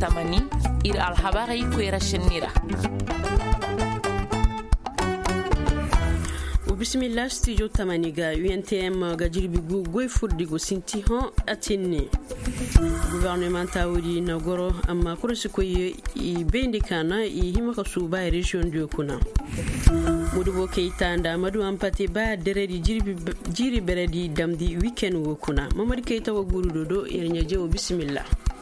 tamani ir alhabari kwera shenira. Bismillah studio tamaniga UNTM ga jirbi goy furdigo sinti hon atinni gouvernement tawdi na goro amma kursi ko yi bendi kana yi himaka suba region de kuna mudubo keita nda madu ampati ba deredi jiri beredi damdi weekend wo kuna mamadi keita wo gurudo irnya jewo bismillah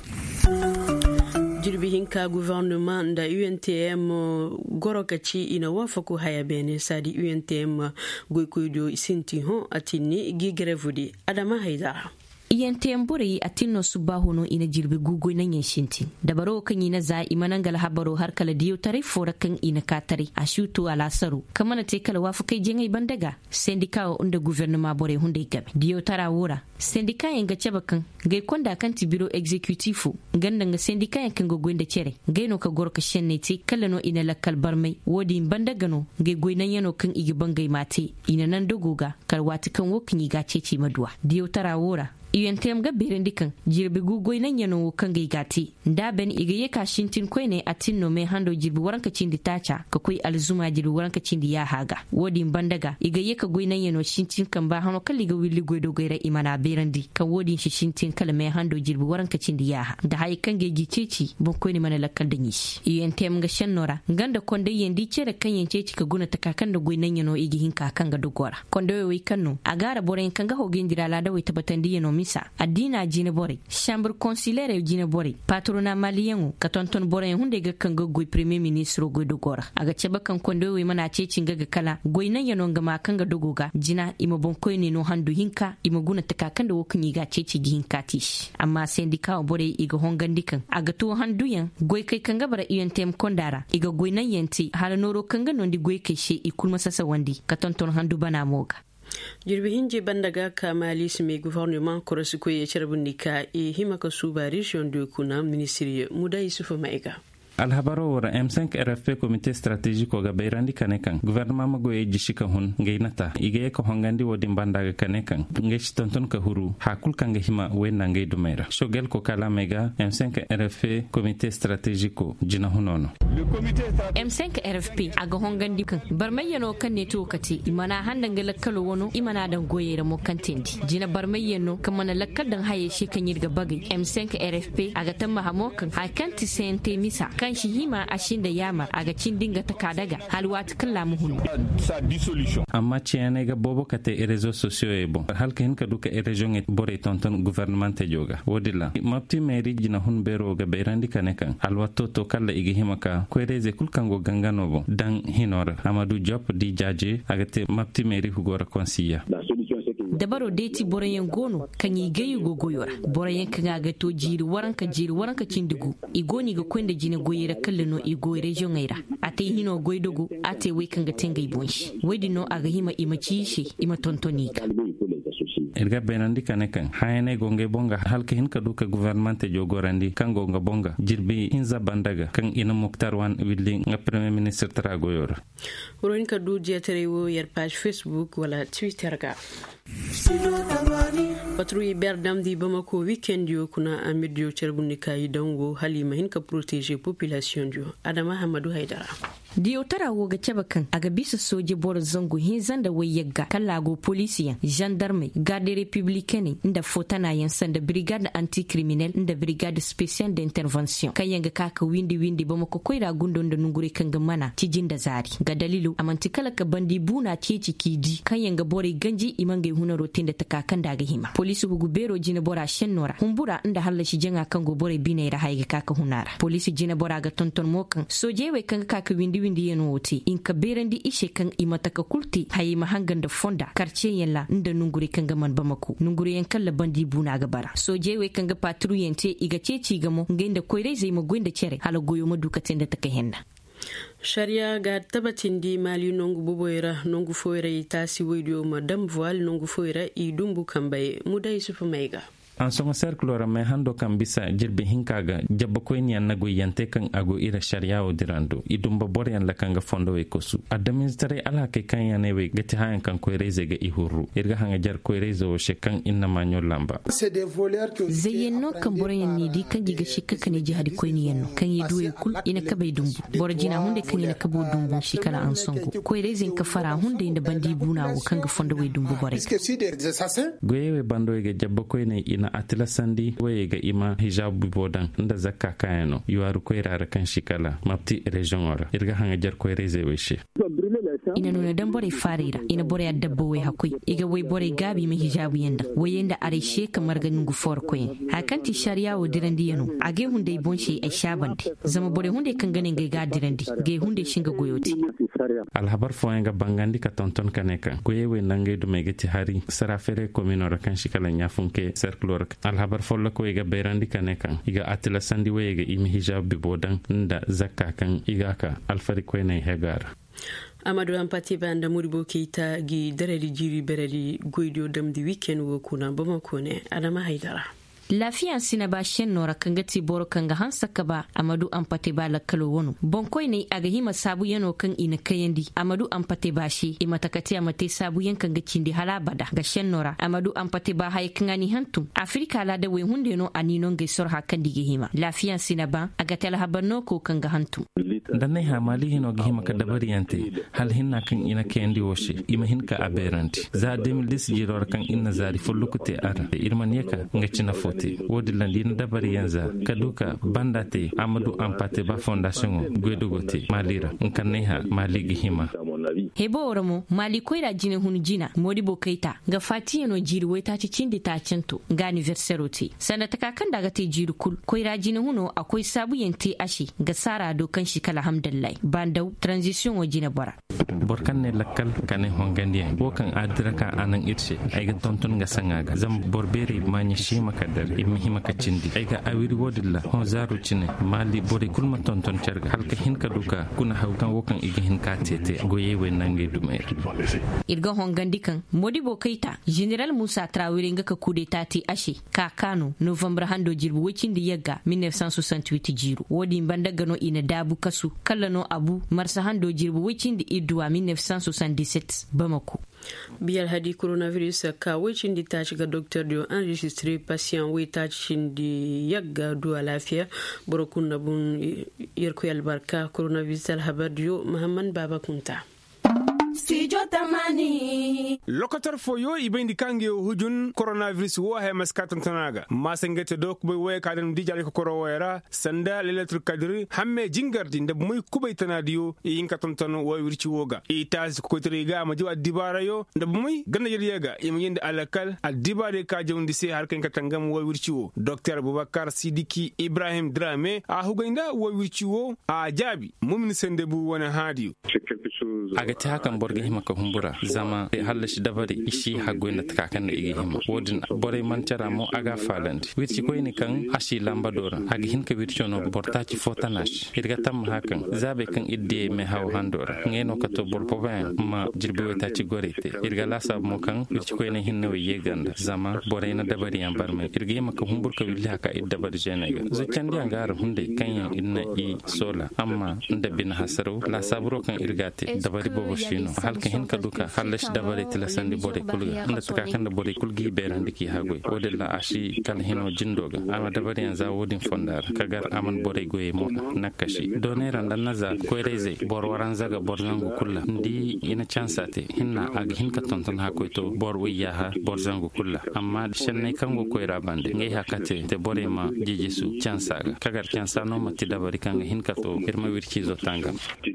jirbi hinka gouvernement da UNTM gorokaci ina wafaku haya bene sadi UNTM goykoydo sinti hon atini gigrevudi adama haidara INTM bore atinno subahuno ina jirbi gugoy nan yashinti dabaro kan ina za imanangal habaro har kala diyo tare fora kan ina katare ashutu ala saru kamana te kala wafu kai jengai bandaga sendika unda gouvernement bore hunde gabe diyo tara wora sendika en gaceba kan gai konda kan tibiro executifu ganda nga sendika en kan gogoynda cere gai no ka gorka shenne te kala no ina lakal barmai wodi bandaga no gai goynan yano kan igi bangai mate ina nan dogoga karwati kan wokin iga cece maduwa diyo tara wora UNTM ga berendi kan jirbi gugoy nan yano kan gaigati da ben igaye ka shintin koine atinno me hando jirbi waranka cindi tacha ka koi alzuma jirbi waranka cindi ya haga wodi bandaga igaye ka goy nan yano shintin kan ba hano kalli ga willi goy do goyra imana berendi kan wodi shi shintin kala me hando jirbi waranka cindi ya da hay kan geegi ceci bon koine mana lakkal da nishi UNTM ga shannora ganda konde yendi cere kan yenceci ka guna takakan da goy nan yano igi hinka kan ga dogora konde we kanno agara boren kan ga hogendira la da we tabatandi yano misa adina jine bore chambre consulaire jine bore patrona maliyen ka tonton bore hunde ga kan goy premier ministre goy dogora aga ceba kan kondo we mana cecin ga kala goy nan yano ga kan ga dogoga jina ima bon koy ne no handu hinka ima guna taka kan da wokin ga ceci gi hinka tish amma sendika bore iga hongandi kan aga to handu yan goy kai kan ga bara UNTM kondara iga goy nan yanti hala noro kan ga nondi goy kai she ikul masasa wandi ka tonton handu bana moga jirbi hinji bandaga kamali sime gouvernement korosiko ye charbundika e himaka suba region de kuna ministrie muda yusufu maiga alhabaro wara M5 RFP comité stratégique ga bayrandi kanekan gouvernement mago e jishika hun ngeinata ige ko hongandi wodi bandaga kanekan ngechi tonton ka huru hakul kanga hima wenna ngey dumera shogel ko kala mega M5 RFP comité stratégique jina hunono M5 RFP aga hongandi kan barmayeno kan ne to kati imana handa ngala kalo wono imana dan goyere mo kantindi jina barmayeno kamana lakkal dan haye shi kan yirga bagay M5 RFP aga tamma hamo kan hakanti sente misa kan shi hima ashin da yama aga cin dinga ta kadaga halwat kala muhun amma ciyane ga bobo kate e réseaux sociaux e bon halka hin ka duka e région e bore tonton gouvernement te joga wodilla mapti mairie jina hun bero ga beyrandi kanekan halwato to kala igi hima ka ko reze kulkango gangano bon dan hinora amadou diop di jaje agate mapti mairie hugora konsiya dabaro deti borayen gono kan yi gayu gogoyora borayen kan aga to jiri waranka cindigu igoni ga kwenda jine goyera kallano igo region aira ate hino goydogo ate we kan ga tengai bonshi wedi no aga hima imaci shi ima tontoniga irga benandi kanekan hayane gonge bonga halka hin ka duka gouvernement jogorandi kan gonga bonga jirbi inza bandaga kan ina muktar wan willi nga premier ministre tragoyor wurin ka du jeterewo yar page Facebook wala Twitter ga patrouille berdam di Bamako weekend yo kuna amidio cerbunika yidango halima hin ka protéger population yo adama Hamadu Haidara diyo tara woga cebakan aga bisa soje bor zango hinzan da wayyaga kallago polisiyan gendarme garde républicaine inda fotana yansan da brigade anti-criminel inda brigade spéciale d'intervention kayanga kaka windi Bamako koira gundon da nungure kanga mana cijin da zari ga dalilu amantikala ka bandi buna ceci kidi kayanga bore ganji imangai huna rotin da takakan daga hima polisi hugu bero jina bora shennora humbura inda halashi janga kango bore binaira haiga kaka hunara polisi jina bora ga tonton mokan soje we kanga kaka windi yeno wote in ka berandi ishe kan imataka kulti hayi mahangan da fonda karce yalla inda nungure kan gaman Bamako nungure yan kalla bandi buna ga bara soje we kan ga patrouille te iga ceci gamo ngenda koire zai magwenda cere hala goyo madukaten da taka henna sharia ga tabatin di mali nongu boboira nongu foira itasi wedio madam voile nongu foira idumbu kambaye muda isufu maiga an songo cercle me hando kan bisa jirbi hinkaga jabba ko ni annago yante kan ago ira sharia o dirando idumba bore yan la kanga fondo we kosu administre ala ke kan yane we gati hayan kan ko reze ga ihuru irga hanga jar ko reze o shekan inna ma nyol lamba zayenno kan bore yan ni di kan giga shikka kan ji hadi ko ni yanno kan yi duwe kul ina ka bai dumbu bore jina hunde kan ina ka bo dumbu shikala an songo ko reze ka fara hunde inda bandi buna wo kan ga fondo we dumbu bore goyewe bando ga jabba ko ne ina atila sandi waye ga ima hijabu bodan nda zakka kayano yuwaru ko irara kan shikala mapti region ora irga hanga jar ko reze weshe ina nuna dan bore farira ina bore ya dabbo wai hakui iga wai bore gabi mai hijabu yanda wai yanda areshe kamar ganin gufor koyin hakanti shari'a wa dirandi yano age hunde bonshe ai shabande zama bore hunde kan ganin ga dirandi ge hunde shinga goyoti alhabar foyenga bangandi ka tonton kaneka goyewe nange do megeti hari sarafere kominora kan shikala nyafunke cercle alhabar folla ko iga berandi kaneka iga atila sandi wege imi hijab bodan nda zakka kan iga ka alfari ko ne hegar Amadou Ampati banda Modibo Keita gi darari jiri berari goido dam di weekend wo kuna Bamako ne Adama Haidara lafiya sina ba shen nora kanga tiboro kanga hansa kaba Amadou Ampate ba la kalo wono bonkoi ne aga hima sabu yano kan ina kayandi Amadou Ampate ba shi imatakati amate sabu yan kanga cindi halabada ga shen nora Amadou Ampate ba hay kangani hantum Afrika la da we hunde no anino nge sor hakandi ge hima lafiya sina ba aga tala habanno ko kanga hantum danne ha mali hino ge hima ka dabari yante hal hinna kan ina kendi woshi ima hinka aberanti za 2010 jiror kan inna zari fulukute ara irman yaka ngacina fo wodi landina dabari yanza kaduka bandate Amadou Ampate ba fondation gwedogote malira nkanneha maligi hima hebo oramo mali koira jine hunu jina Modibo Keita ga fati no jiri weta ci cindi ta cento ga anniversaire ti sanata kakan daga te jiri kul koira jine hunu akwai sabu yente ashi ga sara dokan shi kala hamdallah bandau transition o jina bora borkan ne lakkal kane hongandi bokan adraka anan irse ay ga tonton ga sangaga zam borberi manya shi makadar imi hima ka cindi ay ga awiri wodilla hon zaru cine mali bore kulma tonton cerga halka hinka duka kuna hawkan wokan igi hinka tete goyewe nange dumer irga hongandi kan Modibo Keita General Musa Traoré nga ka kudeta ti ashi ka Kano November hando jirbu wicindi yagga 1968 jiru wodi banda gano ina dabu kasu kallano abu marsa hando jirbu wicindi idwa 1977 Bamako biyar hadi coronavirus ka wacin di ta shiga doctor dio enregistré patient wai ta cin di yagga duwa lafiya burukun nabun yarku albarka coronavirus alhabar dio Muhammad Baba Kunta Studio Tamani Lokatar foyo ibendi kange hujun coronavirus wo he maskatan tanaga masangete dok boy we kadan dijal ko korowera sanda leletul kadri hamme jingardi nde muy kubay tanadiyo yinka tonton wo wirci woga itas ko triga ma jiwa dibara yo nde muy ganna yega yim yinde alakal adibare ka jawndi se har kan katangam wo wirci wo Dr Boubacar Sidiki Ibrahim Dramé a hugainda wo wirci wo a jabi mumin sende bu wona hadiyo agati hakan borge hima ka humbura zama halashi dabari ishi hagoina takakan da igi hima wodin bore mancara mo aga falandi wirci koyni kan ashi lamba dora agi hinka wirchono bortaci fotanash irga tam hakan zabe kan idde me haw handora ngeno ka to bor poben ma jirbe weta ci gorete irga lasa mo kan wirci koyni hinno yeganda zama bore na dabari yan barme irga hima ka humbur ka willi haka idda bar jenega zo candi angara hunde kanyan inna i sola amma ndabina hasaro la sabro kan irgate dabari bobo shino halka hin kaduka halash dabari tilasandi bore kulga nda takakanda bore kulgi berandi ki hagoy wodella ashi kala hino jindoga ama dabari an za wodin fondar kagar aman bore goye mo nakashi donera ndan naza koyreze bor waran zaga bor zangu kulla ndi ina chansate hinna ag hin ka tonton hakoy to bor wiya ha bor zangu kulla amma shenne kango koyra bande ngay hakate te bore ma jijisu chansaga kagar chansa no mati dabari kanga hin ka to irma wirki zo tangam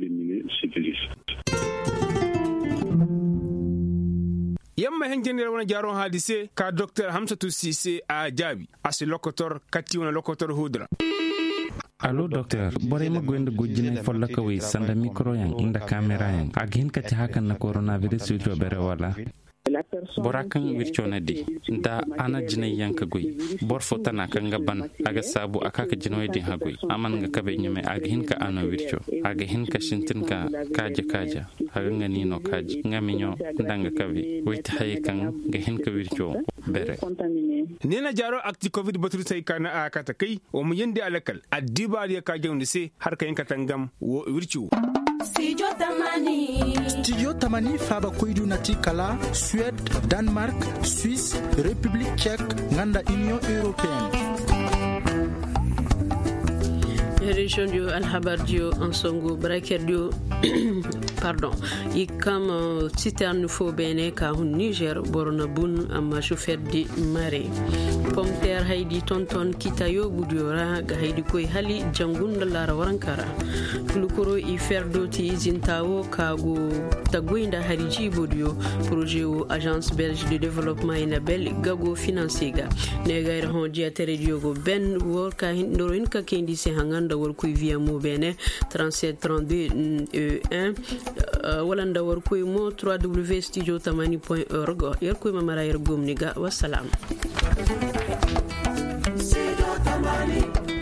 yamma hen jendere wona jaron hadise ka Dr Hamsatou Cissé a jabi asi lokotor katti wona lokotor hudra allo docteur bore ma goyndo gojjine folla ka wi sanda micro yang inda camera yang agin kati hakan na coronavirus jo bere wala bora kan wircho na di da ana jinay yanka goy bor fota na kan gaban aga sabu akaka jinoy din hagoy aman ga kabe nyame aga hinka ana wircho aga hinka shintin ka kaja aga ngani no kaji ngaminyo ndanga kabe wait hay kan ga hinka wircho bere nena jaro akti covid batru sai kana akata kai o mu yende alakal addiba ya ka jawni se har ka yanka tangam wo wircho Studio Tamani faba koidu nati kala Suède, Danemark, Suisse, République tchèque, nganda Union européenne. Région du Al-Habardio en Songo Brakerdio pardon ikam citerne fo bene ka hun Niger borona bun amma chauffeur di mare pomter haydi tonton kitayo budiora ga haydi koy hali jangunda lara warankara kulukoro i ferdo ti zintawo kago tagoinda hariji budio projet o agence belge de développement inabel gago financier ne gaira hon dia teredio go ben worka hindoro in ka kendi se hanganda war koy via mo bene 37 32 1 wala ndawar koy mo www.studiotamani.org yer koy mamara yer gomniga wassalam.